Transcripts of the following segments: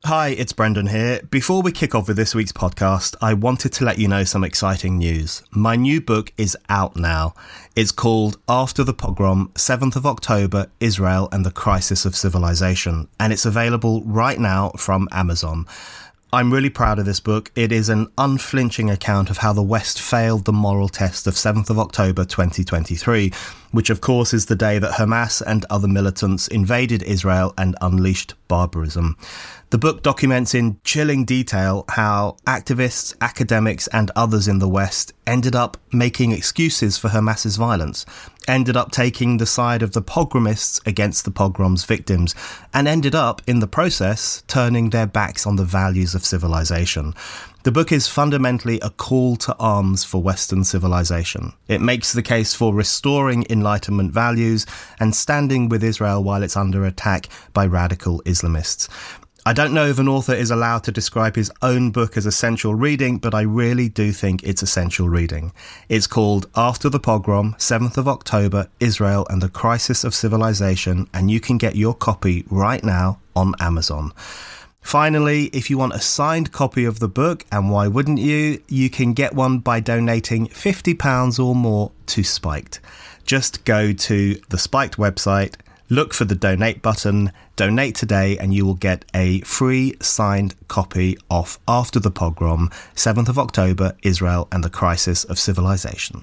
Hi, it's Brendan here. Before we kick off with this week's podcast, I wanted to let you know some exciting news. My new book is out now. It's called After the Pogrom, 7th of October, Israel and the Crisis of Civilization, and it's available right now from Amazon. I'm really proud of this book. It is an unflinching account of how the West failed the moral test of 7th of October 2023, which of course is the day that Hamas and other militants invaded Israel and unleashed barbarism. The book documents in chilling detail how activists, academics and others in the West ended up making excuses for Hamas's violence, ended up taking the side of the pogromists against the pogrom's victims, and ended up, in the process, turning their backs on the values of civilization. The book is fundamentally a call to arms for Western civilization. It makes the case for restoring Enlightenment values and standing with Israel while it's under attack by radical Islamists. I don't know if an author is allowed to describe his own book as essential reading, but I really do think it's essential reading. It's called After the Pogrom, 7th of October, Israel and the Crisis of Civilization, and you can get your copy right now on Amazon. Finally, if you want a signed copy of the book, and why wouldn't you, you can get one by donating £50 or more to Spiked. Just go to the Spiked website, look for the donate button, donate today, and you will get a free signed copy of After the Pogrom, 7th of October, Israel and the Crisis of Civilization.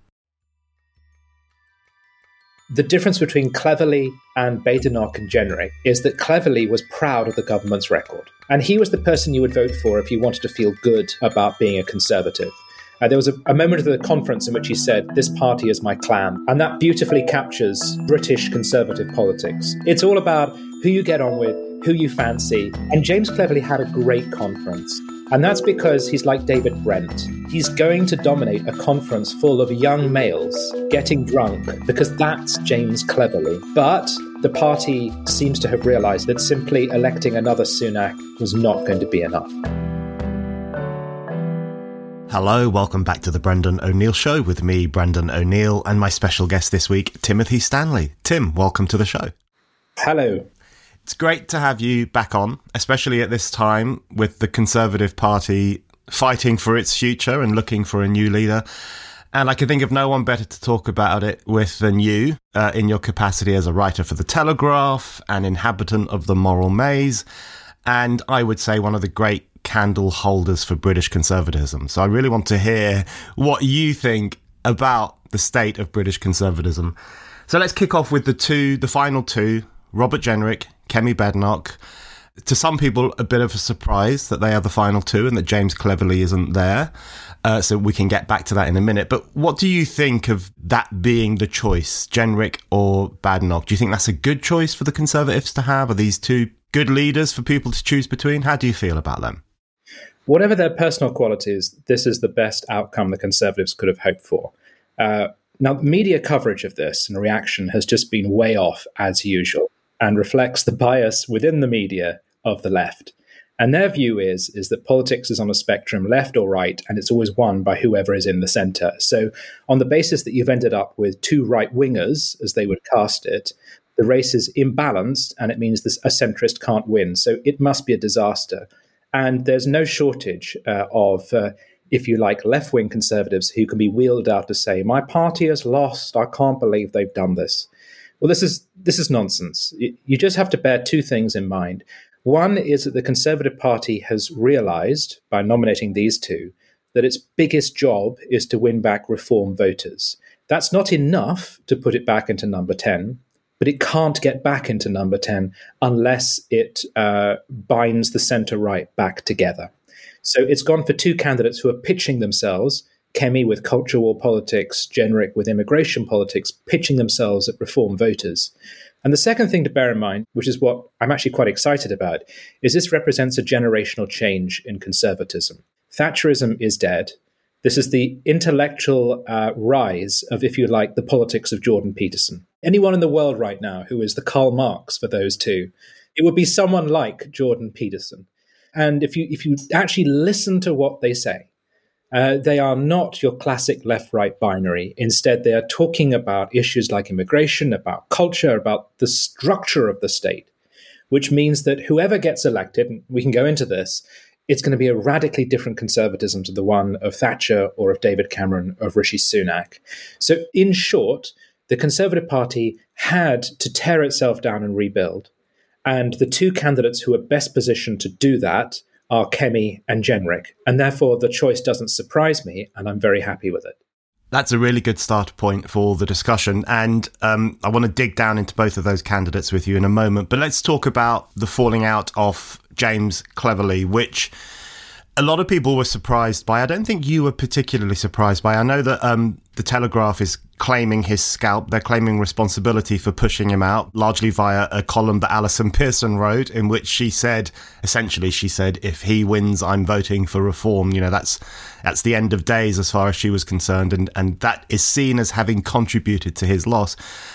The difference between Cleverly and Badenoch and Jenrick is that Cleverly was proud of the government's record. And he was the person you would vote for if you wanted to feel good about being a conservative. There was a moment of the conference in which he said, "This party is my clan." And that beautifully captures British conservative politics. It's all about who you get on with, who you fancy. And James Cleverly had a great conference. And that's because he's like David Brent. He's going to dominate a conference full of young males getting drunk because that's James Cleverly. But the party seems to have realized that simply electing another Sunak was not going to be enough. Hello, welcome back to the Brendan O'Neill Show with me, Brendan O'Neill, and my special guest this week, Timothy Stanley. Tim, welcome to the show. Hello. It's great to have you back on, especially at this time with the Conservative Party fighting for its future and looking for a new leader. And I can think of no one better to talk about it with than you, in your capacity as a writer for The Telegraph, an inhabitant of the moral maze, and I would say one of the great candle holders for British conservatism. So I really want to hear what you think about the state of British conservatism. So let's kick off with the final two, Robert Jenrick, Kemi Badenoch. To some people, a bit of a surprise that they are the final two and that James Cleverly isn't there. So we can get back to that in a minute. But what do you think of that being the choice, Jenrick or Badenoch? Do you think that's a good choice for the Conservatives to have? Are these two good leaders for people to choose between? How do you feel about them? Whatever their personal qualities, this is the best outcome the Conservatives could have hoped for. Now, media coverage of this and reaction has just been way off, as usual, and reflects the bias within the media of the left. And their view is that politics is on a spectrum, left or right, and it's always won by whoever is in the centre. So on the basis that you've ended up with two right-wingers, as they would cast it, the race is imbalanced, and it means a centrist can't win. So it must be a disaster. And there's no shortage of, if you like, left-wing conservatives who can be wheeled out to say, my party has lost, I can't believe they've done this. Well, this is nonsense. You just have to bear two things in mind. One is that the Conservative Party has realised, by nominating these two, that its biggest job is to win back Reform voters. That's not enough to put it back into number 10, but it can't get back into number 10 unless it binds the centre-right back together. So it's gone for two candidates who are pitching themselves, Kemi with culture war politics, Jenrick with immigration politics, pitching themselves at Reform voters. And the second thing to bear in mind, which is what I'm actually quite excited about, is this represents a generational change in conservatism. Thatcherism is dead. This is the intellectual rise of, if you like, the politics of Jordan Peterson. Anyone in the world right now who is the Karl Marx for those two, it would be someone like Jordan Peterson. And if you actually listen to what they say, they are not your classic left-right binary. Instead, they are talking about issues like immigration, about culture, about the structure of the state. which means that whoever gets elected, and we can go into this, it's going to be a radically different conservatism to the one of Thatcher or of David Cameron, of Rishi Sunak. So in short, the Conservative Party had to tear itself down and rebuild. And the two candidates who are best positioned to do that are Kemi and Jenrick. And therefore, the choice doesn't surprise me, and I'm very happy with it. That's a really good starter point for the discussion. And I want to dig down into both of those candidates with you in a moment. But let's talk about the falling out of James Cleverly, which a lot of people were surprised by. I don't think you were particularly surprised by. I know that the Telegraph is claiming his scalp. They're claiming responsibility for pushing him out, largely via a column that Alison Pearson wrote, in which she said, if he wins, I'm voting for reform. You know, that's the end of days as far as she was concerned. And that is seen as having contributed to his loss.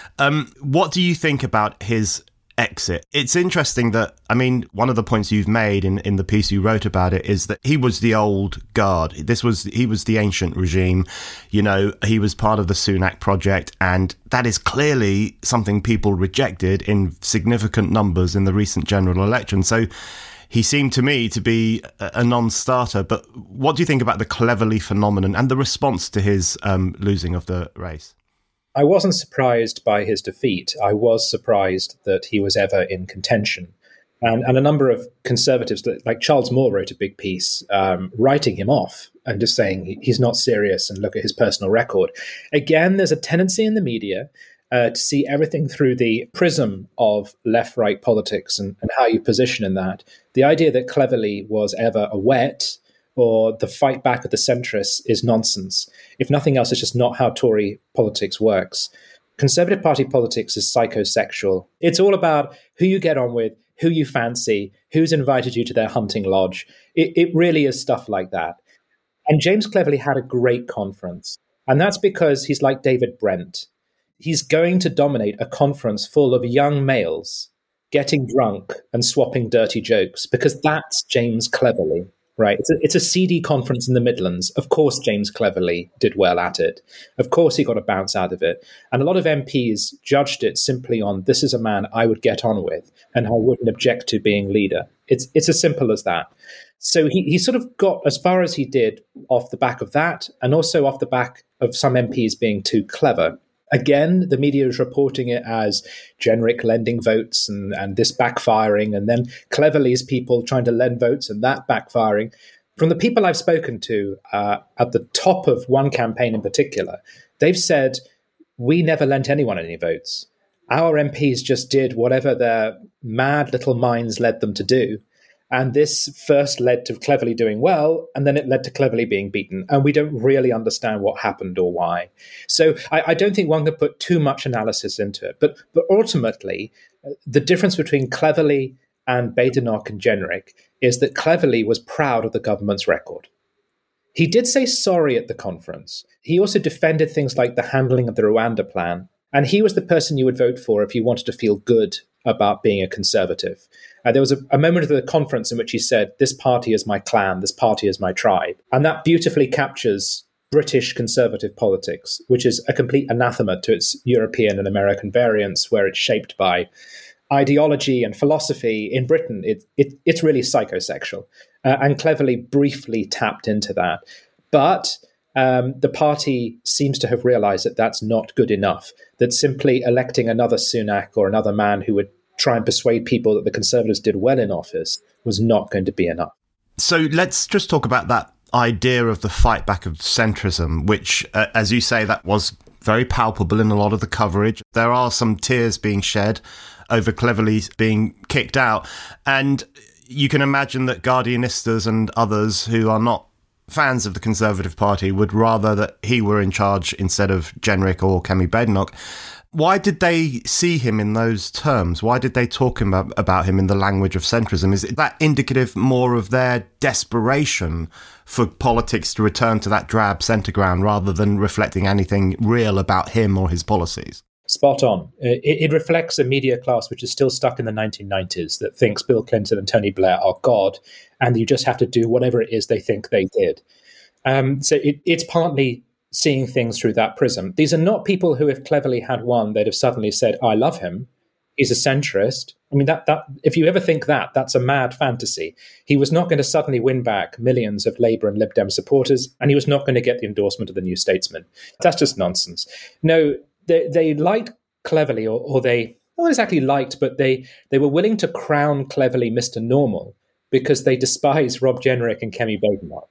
What do you think about his exit? It's interesting that, one of the points you've made in the piece you wrote about it is that he was the old guard. He was the ancient regime. You know, he was part of the Sunak project, and that is clearly something people rejected in significant numbers in the recent general election. So he seemed to me to be a non-starter. But what do you think about the Cleverly phenomenon and the response to his losing of the race? I wasn't surprised by his defeat. I was surprised that he was ever in contention. And a number of conservatives, like Charles Moore, wrote a big piece writing him off and just saying he's not serious and look at his personal record. Again, there's a tendency in the media to see everything through the prism of left-right politics and how you position in that. The idea that Cleverly was ever a wet or the fight back of the centrists is nonsense. If nothing else, it's just not how Tory politics works. Conservative Party politics is psychosexual. It's all about who you get on with, who you fancy, who's invited you to their hunting lodge. It really is stuff like that. And James Cleverly had a great conference. And that's because he's like David Brent. He's going to dominate a conference full of young males getting drunk and swapping dirty jokes, because that's James Cleverly. Right. It's a seedy conference in the Midlands. Of course, James Cleverly did well at it. Of course, he got a bounce out of it. And a lot of MPs judged it simply on, this is a man I would get on with and I wouldn't object to being leader. It's as simple as that. So he sort of got as far as he did off the back of that, and also off the back of some MPs being too clever. Again, the media is reporting it as Jenrick lending votes and this backfiring, and then Cleverly's people trying to lend votes and that backfiring. From the people I've spoken to at the top of one campaign in particular, they've said, we never lent anyone any votes. Our MPs just did whatever their mad little minds led them to do. And this first led to Cleverly doing well, and then it led to Cleverly being beaten. And we don't really understand what happened or why. So I don't think one could put too much analysis into it. But ultimately, the difference between Cleverly and Badenoch and Jenrick is that Cleverly was proud of the government's record. He did say sorry at the conference. He also defended things like the handling of the Rwanda plan. And he was the person you would vote for if you wanted to feel good about being a conservative. There was a moment of the conference in which he said, this party is my clan, this party is my tribe. And that beautifully captures British conservative politics, which is a complete anathema to its European and American variants, where it's shaped by ideology and philosophy. In Britain, it's really psychosexual. And Cleverly briefly tapped into that. But the party seems to have realized that that's not good enough, that simply electing another Sunak or another man who would try and persuade people that the Conservatives did well in office was not going to be enough. So let's just talk about that idea of the fight back of centrism, which, as you say, that was very palpable in a lot of the coverage. There are some tears being shed over Cleverly being kicked out. And you can imagine that Guardianistas and others who are not fans of the Conservative Party would rather that he were in charge instead of Jenrick or Kemi Badenoch. Why did they see him in those terms? Why did they talk about him in the language of centrism? Is that indicative more of their desperation for politics to return to that drab centre ground rather than reflecting anything real about him or his policies? Spot on. It reflects a media class which is still stuck in the 1990s that thinks Bill Clinton and Tony Blair are God, and you just have to do whatever it is they think they did. So it's partly seeing things through that prism. These are not people who, if Cleverly had won, they'd have suddenly said, I love him. He's a centrist. I mean, that if you ever think that's a mad fantasy. He was not going to suddenly win back millions of Labour and Lib Dem supporters, and he was not going to get the endorsement of the New Statesman. That's just nonsense. No, they liked cleverly, or they not exactly liked, but they were willing to crown cleverly Mr. Normal because they despise Rob Jenrick and Kemi Badenoch.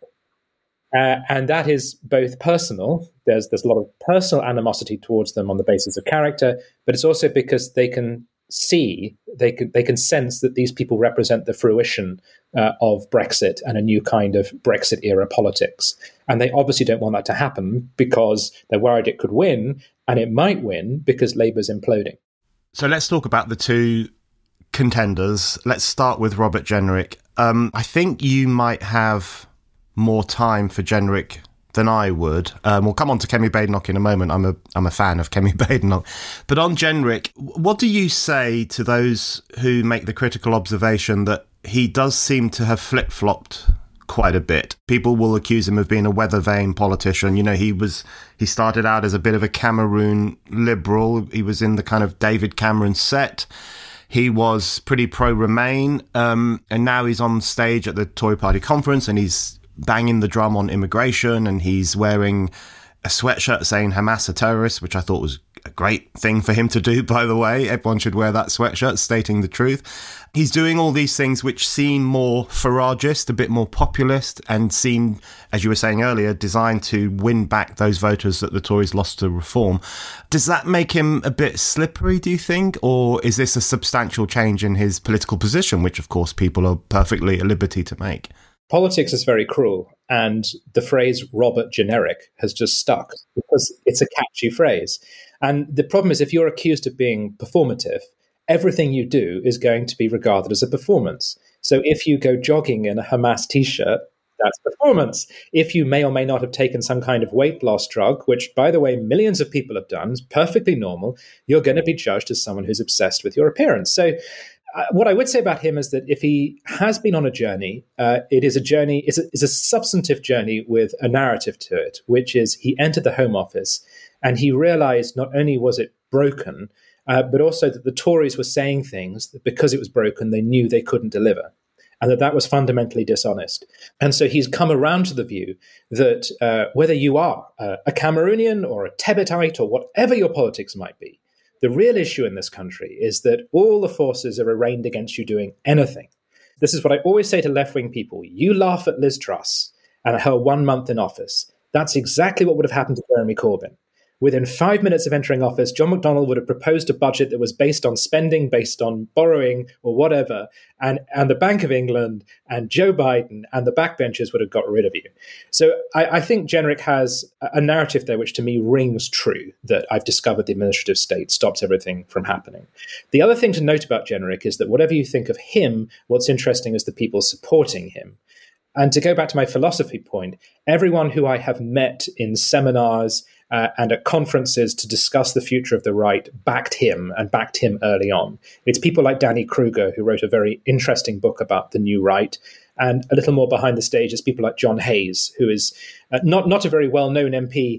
And that is both personal. There's a lot of personal animosity towards them on the basis of character, but it's also because they can see, they can sense that these people represent the fruition of Brexit and a new kind of Brexit era politics. And they obviously don't want that to happen because they're worried it could win, and it might win because Labour's imploding. So let's talk about the two contenders. Let's start with Robert Jenrick. I think you might have more time for Jenrick than I would. We'll come on to Kemi Badenoch in a moment. I'm a fan of Kemi Badenoch. But on Jenrick, what do you say to those who make the critical observation that he does seem to have flip-flopped quite a bit? People will accuse him of being a weather-vane politician. You know, he started out as a bit of a Cameroon liberal. He was in the kind of David Cameron set. He was pretty pro-Remain, and now he's on stage at the Tory party conference and he's banging the drum on immigration, and he's wearing a sweatshirt saying Hamas are terrorists, which I thought was a great thing for him to do, by the way. Everyone should wear that sweatshirt, stating the truth. He's doing all these things which seem more Faragist, a bit more populist, and seem, as you were saying earlier, designed to win back those voters that the Tories lost to Reform. Does that make him a bit slippery, do you think? Or is this a substantial change in his political position, which, of course, people are perfectly at liberty to make? Politics is very cruel, and the phrase Robert Generic has just stuck because it's a catchy phrase. And the problem is, if you're accused of being performative, everything you do is going to be regarded as a performance. So if you go jogging in a Hamas t-shirt, that's performance. If you may or may not have taken some kind of weight loss drug, which, by the way, millions of people have done, is perfectly normal, you're going to be judged as someone who's obsessed with your appearance. So what I would say about him is that if he has been on a journey, it is a journey, it's a substantive journey with a narrative to it, which is he entered the Home Office and he realized not only was it broken, but also that the Tories were saying things that because it was broken, they knew they couldn't deliver, and that was fundamentally dishonest. And so he's come around to the view that whether you are a Cameroonian or a Tebetite or whatever your politics might be, the real issue in this country is that all the forces are arraigned against you doing anything. This is what I always say to left-wing people. You laugh at Liz Truss and her 1 month in office. That's exactly what would have happened to Jeremy Corbyn. Within 5 minutes of entering office, John McDonnell would have proposed a budget that was based on spending, based on borrowing or whatever, and the Bank of England and Joe Biden and the backbenchers would have got rid of you. So I think Jenrick has a narrative there which to me rings true, that I've discovered the administrative state stops everything from happening. The other thing to note about Jenrick is that whatever you think of him, what's interesting is the people supporting him. And to go back to my philosophy point, everyone who I have met in seminars and at conferences to discuss the future of the right backed him early on. It's people like Danny Kruger, who wrote a very interesting book about the new right. And a little more behind the stage is people like John Hayes, who is not a very well-known MP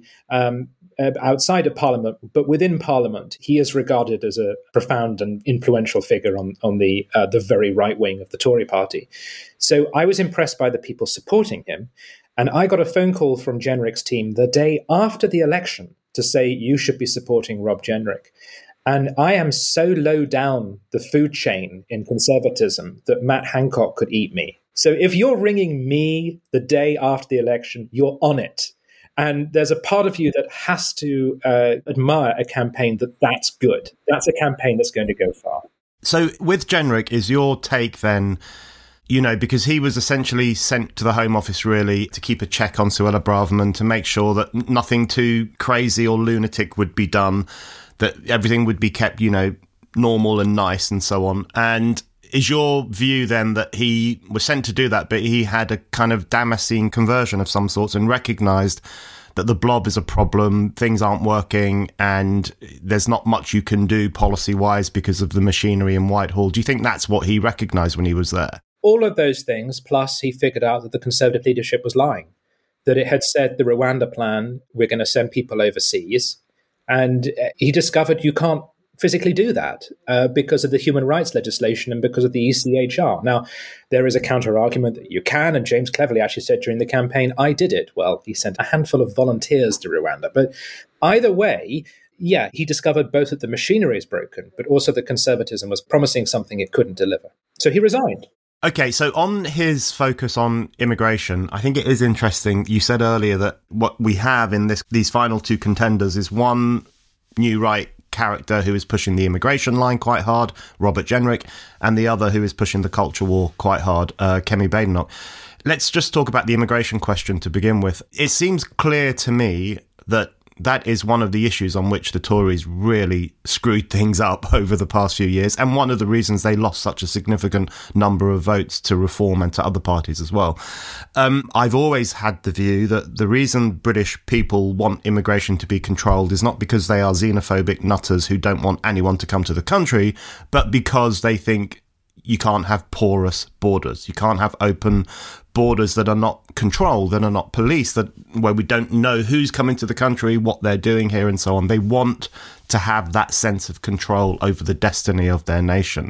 outside of Parliament, but within Parliament, he is regarded as a profound and influential figure on the very right wing of the Tory party. So I was impressed by the people supporting him. And I got a phone call from Jenrick's team the day after the election to say, you should be supporting Rob Jenrick. And I am so low down the food chain in conservatism that Matt Hancock could eat me. So if you're ringing me the day after the election, you're on it. And there's a part of you that has to admire a campaign that's good. That's a campaign that's going to go far. So with Jenrick, is your take then, you know, because he was essentially sent to the Home Office really to keep a check on Suella Braverman, to make sure that nothing too crazy or lunatic would be done, that everything would be kept, you know, normal and nice and so on. And is your view then that he was sent to do that, but he had a kind of Damascene conversion of some sorts and recognised that the blob is a problem, things aren't working, and there's not much you can do policy-wise because of the machinery in Whitehall? Do you think that's what he recognised when he was there? All of those things, plus he figured out that the Conservative leadership was lying, that it had said the Rwanda plan, we're going to send people overseas. And he discovered you can't physically do that because of the human rights legislation and because of the ECHR. Now, there is a counter-argument that you can, and James cleverly actually said during the campaign, I did it. Well, he sent a handful of volunteers to Rwanda. But either way, yeah, he discovered both that the machinery is broken, but also that conservatism was promising something it couldn't deliver. So he resigned. Okay, so on his focus on immigration, I think it is interesting. You said earlier that what we have in these final two contenders is one new right character who is pushing the immigration line quite hard, Robert Jenrick, and the other who is pushing the culture war quite hard, Kemi Badenoch. Let's just talk about the immigration question to begin with. It seems clear to me that that is one of the issues on which the Tories really screwed things up over the past few years, and one of the reasons they lost such a significant number of votes to Reform and to other parties as well. I've always had the view that the reason British people want immigration to be controlled is not because they are xenophobic nutters who don't want anyone to come to the country, but because they think you can't have porous borders. You can't have open borders that are not controlled, that are not policed, where we don't know who's coming to the country, what they're doing here, and so on. They want to have that sense of control over the destiny of their nation.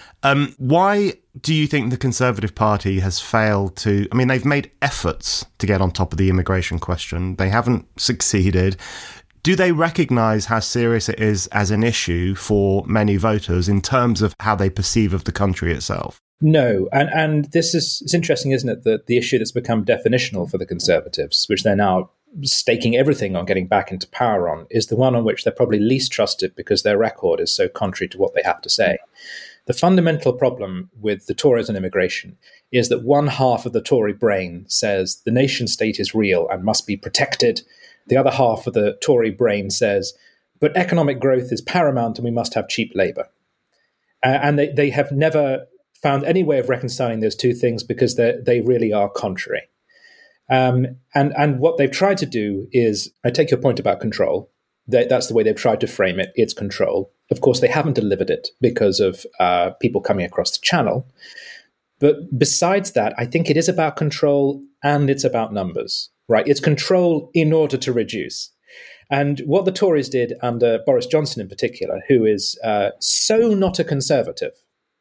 Why do you think the Conservative Party has failed to... I mean, they've made efforts to get on top of the immigration question. They haven't succeeded. Do they recognise how serious it is as an issue for many voters in terms of how they perceive of the country itself? No, and this is, it's interesting, isn't it, that the issue that's become definitional for the Conservatives, which they're now staking everything on getting back into power on, is the one on which they're probably least trusted because their record is so contrary to what they have to say. The fundamental problem with the Tories and immigration is that one half of the Tory brain says the nation state is real and must be protected. The other half of the Tory brain says, but economic growth is paramount and we must have cheap labour. And they have never found any way of reconciling those two things because they really are contrary. And what they've tried to do is, I take your point about control. That's the way they've tried to frame it. It's control. Of course, they haven't delivered it because of people coming across the channel. But besides that, I think it is about control and it's about numbers, right? It's control in order to reduce. And what the Tories did under Boris Johnson in particular, who is so not a conservative,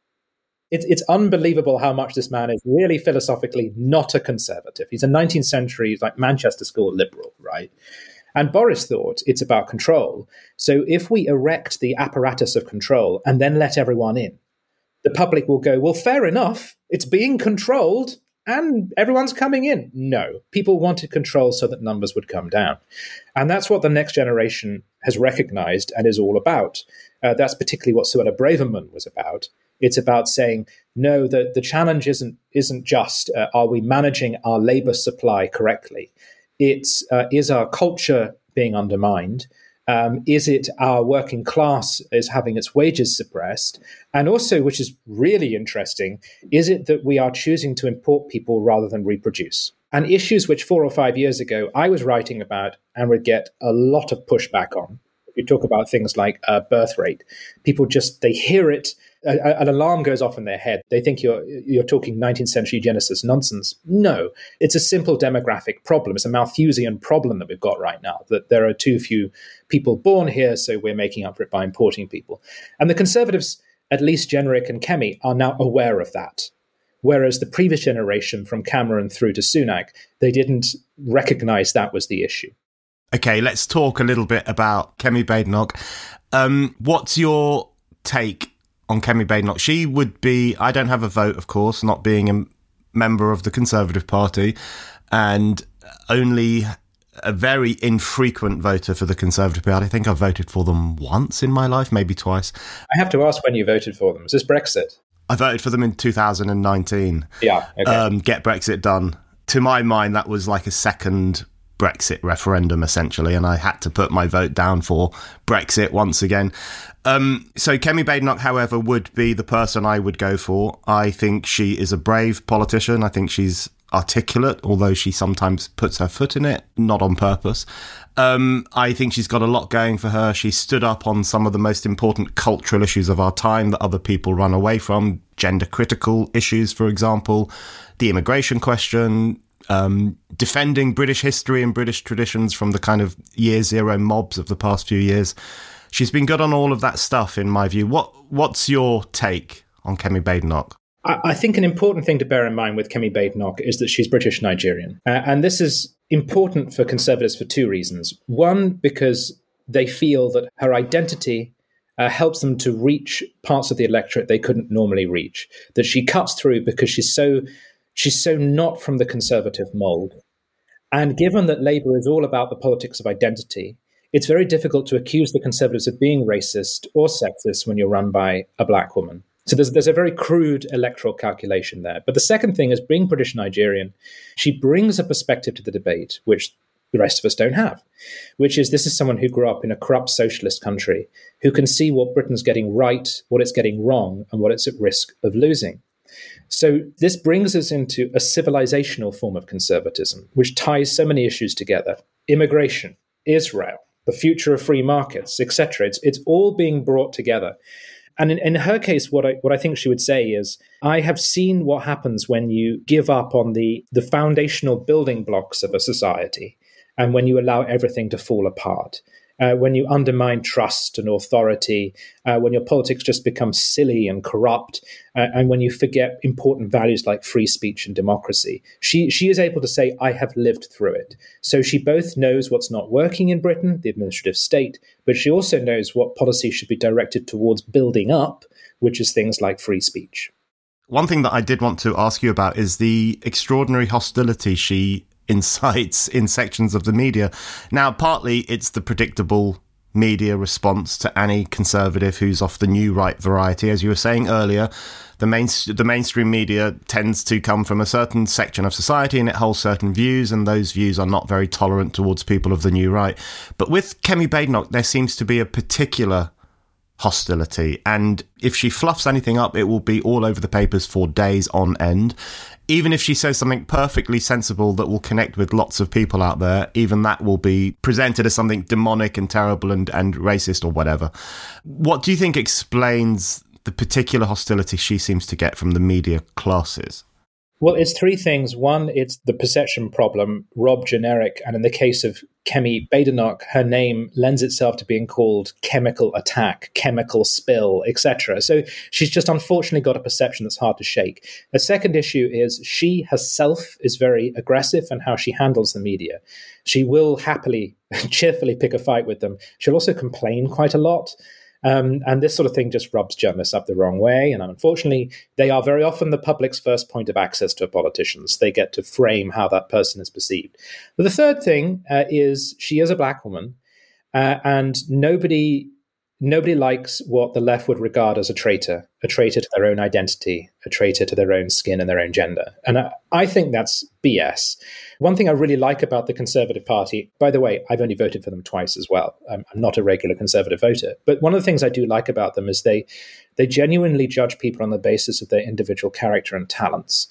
it's unbelievable how much this man is really philosophically not a conservative. He's a 19th century, like Manchester school liberal, right? And Boris thought it's about control. So if we erect the apparatus of control and then let everyone in, the public will go, well, fair enough, it's being controlled and everyone's coming in. No, people wanted control so that numbers would come down. And that's what the next generation has recognized and is all about. That's particularly what Suella Braverman was about. It's about saying, no, the challenge isn't just, are we managing our labor supply correctly? It's, is our culture being undermined? Is it our working class is having its wages suppressed? And also, which is really interesting, is it that we are choosing to import people rather than reproduce? And issues which 4 or 5 years ago I was writing about and would get a lot of pushback on. You talk about things like birth rate. People just, they hear it, an alarm goes off in their head. They think you're talking 19th century Genesis nonsense. No, it's a simple demographic problem. It's a Malthusian problem that we've got right now, that there are too few people born here, so we're making up for it by importing people. And the Conservatives, at least Jenrick and Kemi, are now aware of that. Whereas the previous generation, from Cameron through to Sunak, they didn't recognise that was the issue. Okay, let's talk a little bit about Kemi Badenoch. What's your take on Kemi Badenoch? She would be, I don't have a vote, of course, not being a member of the Conservative Party, and only a very infrequent voter for the Conservative Party. I think I've voted for them once in my life, maybe twice. I have to ask when you voted for them. Is this Brexit? I voted for them in 2019. Yeah, okay. Get Brexit done. To my mind, that was like a second Brexit referendum, essentially, and I had to put my vote down for Brexit once again. So Kemi Badenoch, however, would be the person I would go for. I think she is a brave politician. I think she's articulate, although she sometimes puts her foot in it, not on purpose. I think she's got a lot going for her. She stood up on some of the most important cultural issues of our time that other people run away from. Gender critical issues, for example, the immigration question, defending British history and British traditions from the kind of year zero mobs of the past few years. She's been good on all of that stuff, in my view. What's your take on Kemi Badenoch? I think an important thing to bear in mind with Kemi Badenoch is that she's British Nigerian. And this is important for Conservatives for two reasons. One, because they feel that her identity helps them to reach parts of the electorate they couldn't normally reach, that she cuts through because she's so not from the Conservative mould. And given that Labour is all about the politics of identity, it's very difficult to accuse the Conservatives of being racist or sexist when you're run by a black woman. So there's a very crude electoral calculation there. But the second thing is, being British Nigerian, she brings a perspective to the debate, which the rest of us don't have, which is this is someone who grew up in a corrupt socialist country, who can see what Britain's getting right, what it's getting wrong, and what it's at risk of losing. So this brings us into a civilizational form of conservatism, which ties so many issues together. Immigration, Israel, the future of free markets, etc. It's all being brought together. And in her case, what I think she would say is, I have seen what happens when you give up on the foundational building blocks of a society and when you allow everything to fall apart, when you undermine trust and authority, when your politics just become silly and corrupt, and when you forget important values like free speech and democracy. She is able to say, I have lived through it. So she both knows what's not working in Britain, the administrative state, but she also knows what policy should be directed towards building up, which is things like free speech. One thing that I did want to ask you about is the extraordinary hostility she incites in sections of the media. Now, partly it's the predictable media response to any Conservative who's off the new right variety. As you were saying earlier, the mainstream media tends to come from a certain section of society and it holds certain views, and those views are not very tolerant towards people of the new right. But with Kemi Badenoch, there seems to be a particular hostility, and if she fluffs anything up, it will be all over the papers for days on end. Even if she says something perfectly sensible that will connect with lots of people out there, even that will be presented as something demonic and terrible and racist or whatever. What do you think explains the particular hostility she seems to get from the media classes? Well, it's three things. One, it's the perception problem, rob generic. And in the case of Kemi Badenoch, her name lends itself to being called chemical attack, chemical spill, etc. So she's just unfortunately got a perception that's hard to shake. The second issue is she herself is very aggressive in how she handles the media. She will happily, cheerfully pick a fight with them. She'll also complain quite a lot. And this sort of thing just rubs journalists up the wrong way. And unfortunately, they are very often the public's first point of access to politicians. They get to frame how that person is perceived. But the third thing is she is a black woman, and nobody likes what the left would regard as a traitor to their own identity, a traitor to their own skin and their own gender. And I think that's BS. One thing I really like about the Conservative Party, by the way, I've only voted for them twice as well. I'm not a regular Conservative voter. But one of the things I do like about them is they genuinely judge people on the basis of their individual character and talents.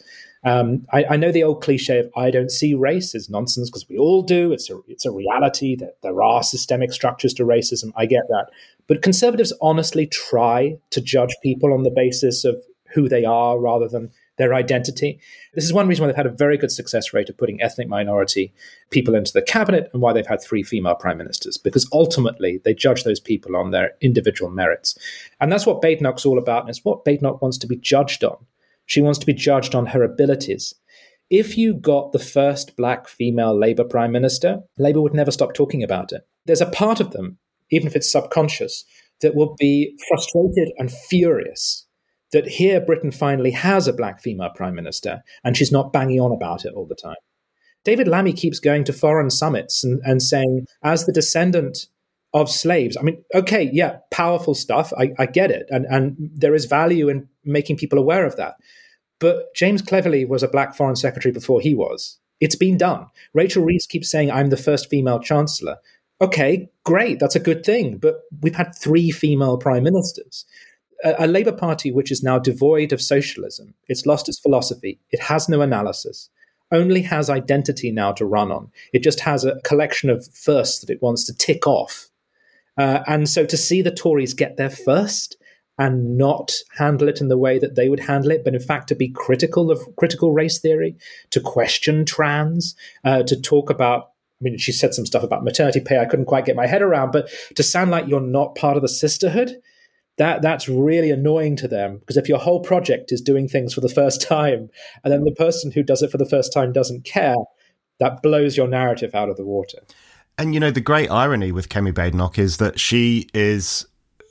I know the old cliche of I don't see race is nonsense, because we all do. It's a reality that there are systemic structures to racism. I get that. But Conservatives honestly try to judge people on the basis of who they are rather than their identity. This is one reason why they've had a very good success rate of putting ethnic minority people into the cabinet, and why they've had 3 female prime ministers, because ultimately they judge those people on their individual merits. And that's what Badenoch's all about, and it's what Badenoch wants to be judged on. She wants to be judged on her abilities. If you got the first black female Labour prime minister, Labour would never stop talking about it. There's a part of them, even if it's subconscious, that will be frustrated and furious that here Britain finally has a black female prime minister and she's not banging on about it all the time. David Lammy keeps going to foreign summits and saying, as the descendant of slaves, I mean, okay, yeah, powerful stuff. I get it. And there is value in making people aware of that. But James Cleverly was a black foreign secretary before he was. It's been done. Rachel Reeves keeps saying, I'm the first female chancellor. Okay, great. That's a good thing. But we've had 3 female prime ministers. A Labour Party which is now devoid of socialism. It's lost its philosophy. It has no analysis. Only has identity now to run on. It just has a collection of firsts that it wants to tick off. And so to see the Tories get there first and not handle it in the way that they would handle it, but in fact to be critical of critical race theory, to question trans, to talk about I mean, she said some stuff about maternity pay I couldn't quite get my head around, but to sound like you're not part of the sisterhood, that's really annoying to them, because if your whole project is doing things for the first time and then the person who does it for the first time doesn't care, that blows your narrative out of the water. And, the great irony with Kemi Badenoch is that she is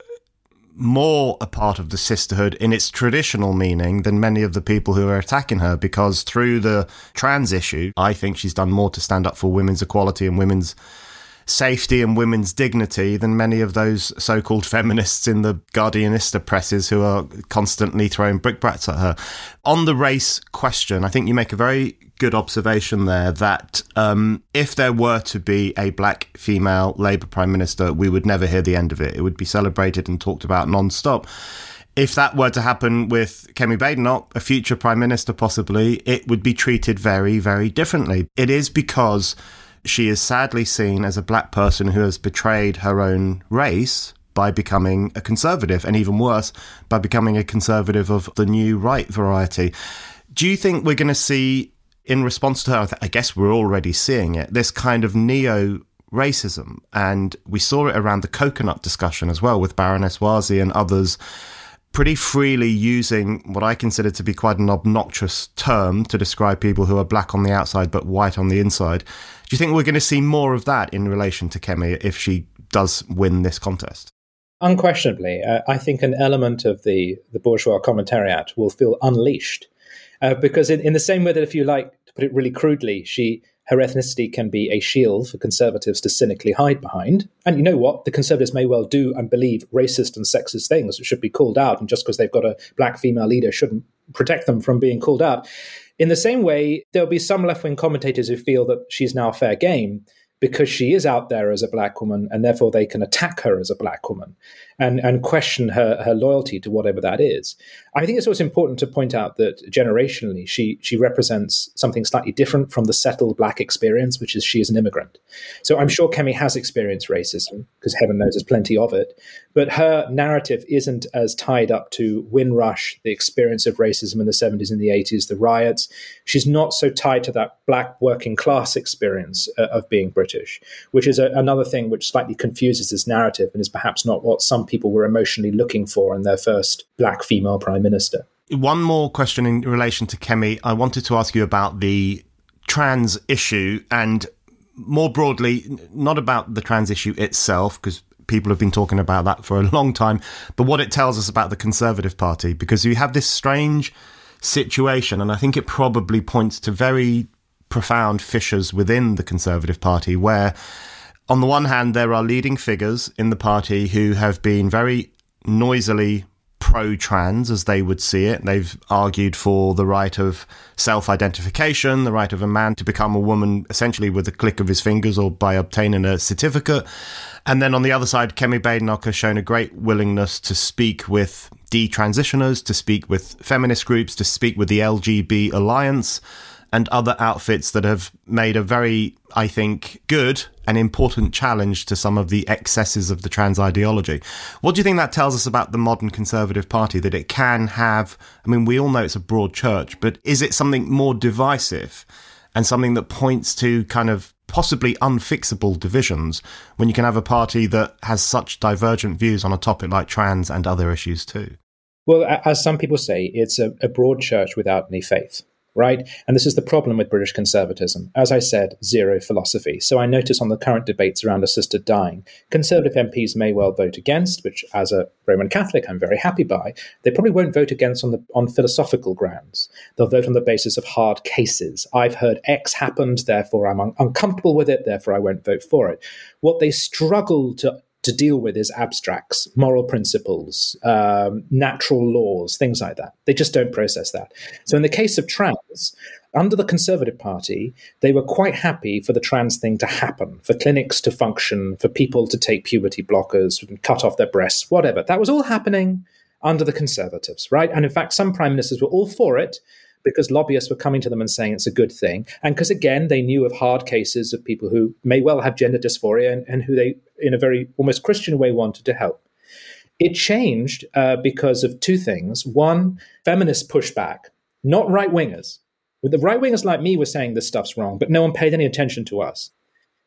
more a part of the sisterhood in its traditional meaning than many of the people who are attacking her, because through the trans issue, I think she's done more to stand up for women's equality and women's safety and women's dignity than many of those so-called feminists in the Guardianista presses who are constantly throwing brickbats at her. On the race question, I think you make a very good observation there that if there were to be a black female Labour Prime Minister, we would never hear the end of it. It would be celebrated and talked about non-stop. If that were to happen with Kemi Badenoch, a future Prime Minister possibly, it would be treated very, very differently. It is because she is sadly seen as a black person who has betrayed her own race by becoming a conservative, and even worse, by becoming a conservative of the new right variety. Do you think we're going to see, in response to her, I guess we're already seeing it, this kind of neo-racism? And we saw it around the coconut discussion as well, with Baroness Wazi and others pretty freely using what I consider to be quite an obnoxious term to describe people who are black on the outside but white on the inside. Do you think we're going to see more of that in relation to Kemi if she does win this contest? Unquestionably. I think an element of the bourgeois commentariat will feel unleashed. Because in the same way that, if you like to put it really crudely, her ethnicity can be a shield for conservatives to cynically hide behind. And you know what? The conservatives may well do and believe racist and sexist things that should be called out. And just because they've got a black female leader shouldn't protect them from being called out. In the same way, there'll be some left-wing commentators who feel that she's now fair game because she is out there as a black woman, and therefore they can attack her as a black woman and question her loyalty to whatever that is. I think it's also important to point out that generationally, she represents something slightly different from the settled black experience, which is she is an immigrant. So I'm sure Kemi has experienced racism, because heaven knows there's plenty of it, but her narrative isn't as tied up to Windrush, the experience of racism in the 70s and the 80s, the riots. She's not so tied to that black working class experience of being British, which is another thing which slightly confuses this narrative and is perhaps not what some people were emotionally looking for in their first black female prime minister. One more question in relation to Kemi. I wanted to ask you about the trans issue, and more broadly, not about the trans issue itself, because people have been talking about that for a long time, but what it tells us about the Conservative Party, because you have this strange situation, and I think it probably points to very profound fissures within the Conservative Party, where on the one hand, there are leading figures in the party who have been very noisily pro-trans, as they would see it. They've argued for the right of self-identification, the right of a man to become a woman essentially with a click of his fingers or by obtaining a certificate. And then on the other side, Kemi Badenoch has shown a great willingness to speak with detransitioners, to speak with feminist groups, to speak with the LGB Alliance and other outfits that have made a very, I think, good and important challenge to some of the excesses of the trans ideology. What do you think that tells us about the modern Conservative Party, that it can have, I mean, we all know it's a broad church, but is it something more divisive and something that points to kind of possibly unfixable divisions when you can have a party that has such divergent views on a topic like trans and other issues too? Well, as some people say, it's a broad church without any faith. Right? And this is the problem with British conservatism. As I said, zero philosophy. So I notice on the current debates around assisted dying, Conservative MPs may well vote against, which as a Roman Catholic I'm very happy by. They probably won't vote against on philosophical grounds. They'll vote on the basis of hard cases. I've heard X happened, therefore I'm uncomfortable with it, therefore I won't vote for it. What they struggle to deal with is abstracts, moral principles, natural laws, things like that. They just don't process that. So in the case of trans, under the Conservative Party, they were quite happy for the trans thing to happen, for clinics to function, for people to take puberty blockers and cut off their breasts, whatever. That was all happening under the Conservatives, right? And in fact, some prime ministers were all for it, because lobbyists were coming to them and saying it's a good thing. And because, again, they knew of hard cases of people who may well have gender dysphoria and who they, in a very almost Christian way, wanted to help. It changed because of two things. One, feminists pushed back, not right-wingers. The right-wingers like me were saying this stuff's wrong, but no one paid any attention to us.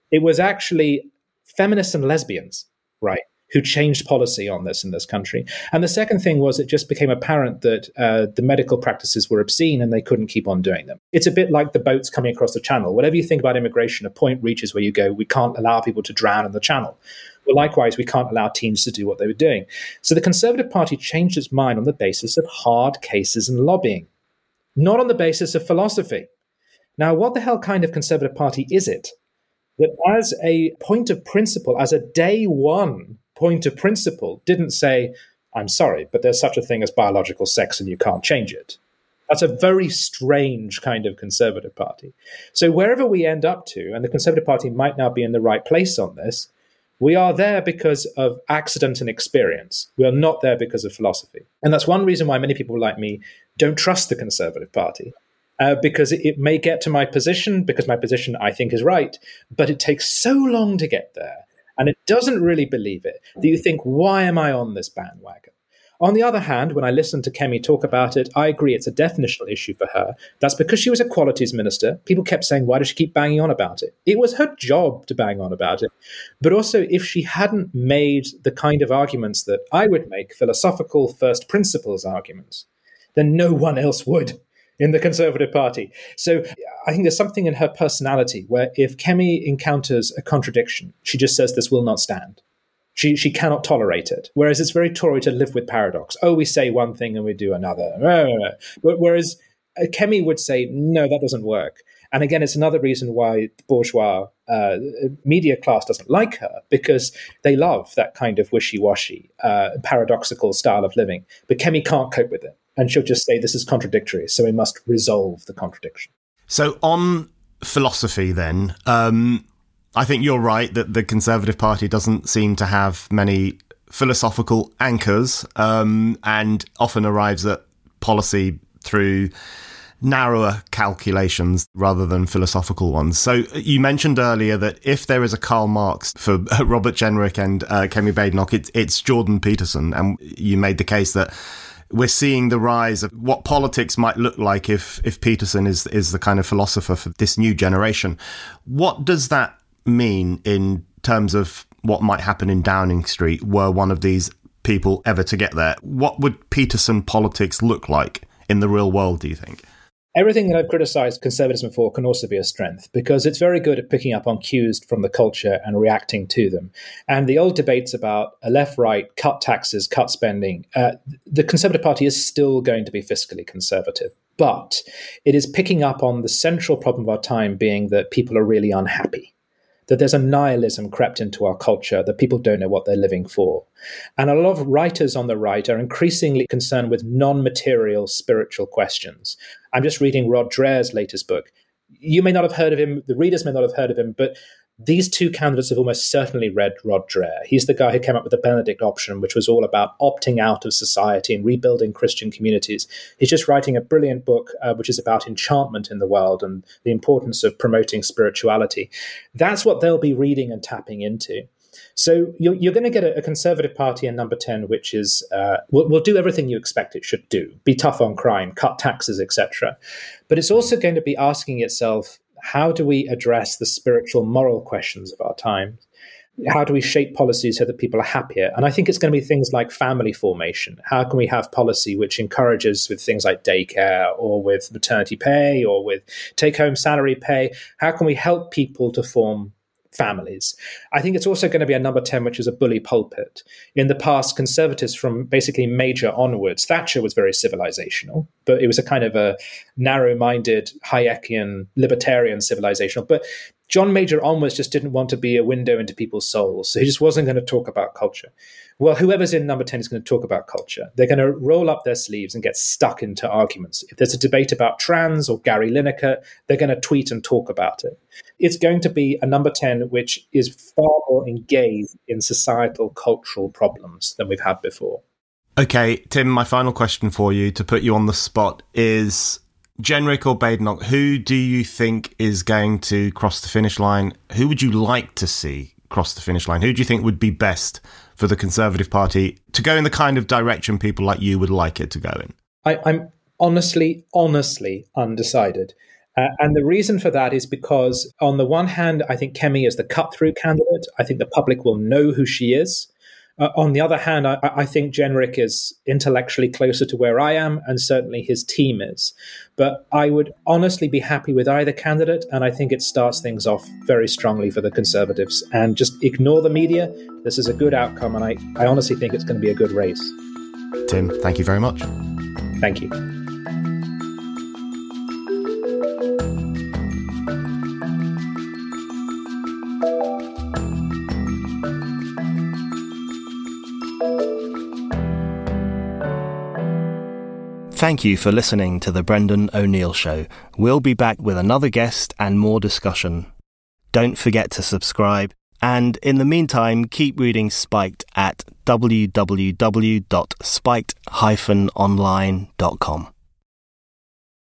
It was actually feminists and lesbians, right, who changed policy on this in this country. And the second thing was it just became apparent that the medical practices were obscene and they couldn't keep on doing them. It's a bit like the boats coming across the channel. Whatever you think about immigration, a point reaches where you go, we can't allow people to drown in the channel. Well, likewise, we can't allow teens to do what they were doing. So the Conservative Party changed its mind on the basis of hard cases and lobbying, not on the basis of philosophy. Now, what the hell kind of Conservative Party is it that as a point of principle, as a day one point of principle, didn't say, I'm sorry, but there's such a thing as biological sex and you can't change it? That's a very strange kind of Conservative Party. So wherever we end up to, and the Conservative Party might now be in the right place on this, we are there because of accident and experience. We are not there because of philosophy. And that's one reason why many people like me don't trust the Conservative Party. Because it may get to my position, because my position I think is right, but it takes so long to get there, and it doesn't really believe it, that you think, why am I on this bandwagon? On the other hand, when I listen to Kemi talk about it, I agree it's a definitional issue for her. That's because she was a qualities minister. People kept saying, why does she keep banging on about it? It was her job to bang on about it. But also, if she hadn't made the kind of arguments that I would make, philosophical first principles arguments, then no one else would in the Conservative Party. So I think there's something in her personality where if Kemi encounters a contradiction, she just says this will not stand. She cannot tolerate it. Whereas it's very Tory to live with paradox. Oh, we say one thing and we do another. Whereas Kemi would say, no, that doesn't work. And again, it's another reason why the bourgeois media class doesn't like her, because they love that kind of wishy-washy, paradoxical style of living. But Kemi can't cope with it. And she'll just say this is contradictory, so we must resolve the contradiction. So on philosophy then, I think you're right that the Conservative Party doesn't seem to have many philosophical anchors, and often arrives at policy through narrower calculations rather than philosophical ones. So you mentioned earlier that if there is a Karl Marx for Robert Jenrick and Kemi Badenoch, it's Jordan Peterson. And you made the case that we're seeing the rise of what politics might look like if Peterson is the kind of philosopher for this new generation. What does that mean in terms of what might happen in Downing Street were one of these people ever to get there? What would Peterson politics look like in the real world, do you think? Everything that I've criticized conservatism for can also be a strength, because it's very good at picking up on cues from the culture and reacting to them. And the old debates about a left-right, cut taxes, cut spending, the Conservative Party is still going to be fiscally conservative. But it is picking up on the central problem of our time being that people are really unhappy, that there's a nihilism crept into our culture, that people don't know what they're living for. And a lot of writers on the right are increasingly concerned with non-material spiritual questions. I'm just reading Rod Dreher's latest book. You may not have heard of him, the readers may not have heard of him, but these two candidates have almost certainly read Rod Dreher. He's the guy who came up with the Benedict option, which was all about opting out of society and rebuilding Christian communities. He's just writing a brilliant book, which is about enchantment in the world and the importance of promoting spirituality. That's what they'll be reading and tapping into. So you're going to get a Conservative Party in number 10, which is will do everything you expect it should do, be tough on crime, cut taxes, etc. But it's also going to be asking itself, how do we address the spiritual, moral questions of our time? How do we shape policies so that people are happier? And I think it's going to be things like family formation. How can we have policy which encourages with things like daycare or with maternity pay or with take-home salary pay? How can we help people to form families? I think it's also going to be a number 10, which is a bully pulpit. In the past, conservatives from basically Major onwards, Thatcher was very civilizational, but it was a kind of a narrow-minded, Hayekian, libertarian civilizational. But John Major onwards just didn't want to be a window into people's souls, so he just wasn't going to talk about culture. Well, whoever's in number 10 is going to talk about culture. They're going to roll up their sleeves and get stuck into arguments. If there's a debate about trans or Gary Lineker, they're going to tweet and talk about it. It's going to be a number 10 which is far more engaged in societal, cultural problems than we've had before. Okay, Tim, my final question for you, to put you on the spot, is Jenrick or Badenoch, who do you think is going to cross the finish line? Who would you like to see cross the finish line? Who do you think would be best for the Conservative Party to go in the kind of direction people like you would like it to go in? I'm honestly undecided. And the reason for that is because, on the one hand, I think Kemi is the cut-through candidate. I think the public will know who she is. On the other hand, I think Jenrick is intellectually closer to where I am, and certainly his team is. But I would honestly be happy with either candidate, and I think it starts things off very strongly for the Conservatives. And just ignore the media. This is a good outcome, and I honestly think it's going to be a good race. Tim, thank you very much. Thank you. Thank you for listening to The Brendan O'Neill Show. We'll be back with another guest and more discussion. Don't forget to subscribe, and in the meantime, keep reading Spiked at www.spiked-online.com.